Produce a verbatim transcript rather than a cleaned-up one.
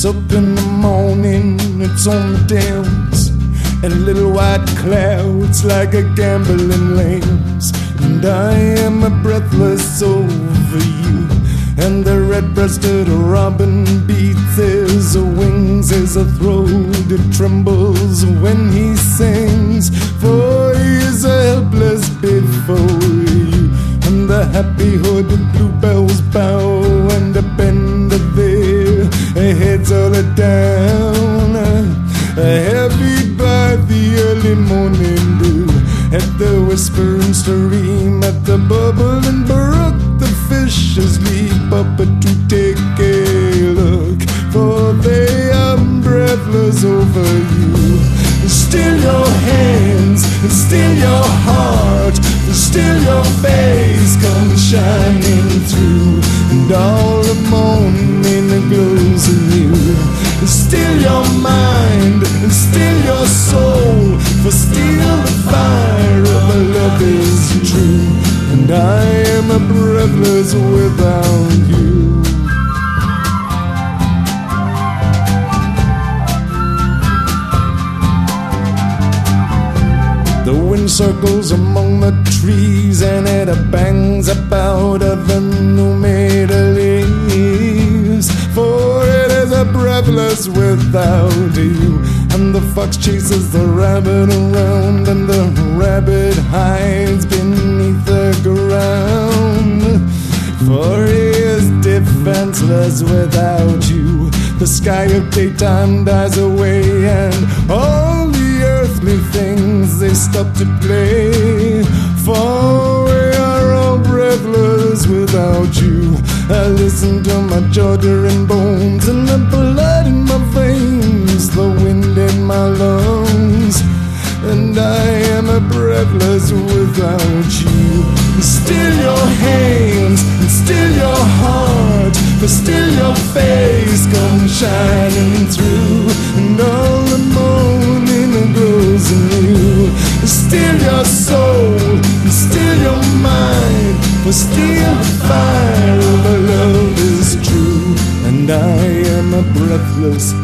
up in the morning, it's on the downs, and little white clouds like a gambling lambs. And I am breathless over you, and the red-breasted robin beats his wings as a throat it trembles when he sings. For he is helpless before you, and the happy hooded bluebells bow and bend their heads all down, heavy by the early morning dew. At the whispering stream, at the bubbling brook, the fishes leap up to take a look, for they are breathless over you. Still your hands, still your heart, still your face comes shining through, and all the morning glows anew. Still your mind, still your soul, for still the fire of love is true, and I am a breathless without you. The wind circles among the trees, and it bangs about the new-made leaves, for it is a breathless without you. And the fox chases the rabbit around, and the rabbit hides beneath the ground, for he is defenseless without you. The sky of daytime dies away, and all the earthly things, they stop to play, for we are all breathless without you. I listen to my jaw-tearing bones, and the blood in my veins, the wind in my lungs, and I am a breathless without you. Still your hands, and still your heart, but still your face comes shining through, and all the morning glows anew. Still your soul, and still your mind, for still the fire of love is true, and I am a breathless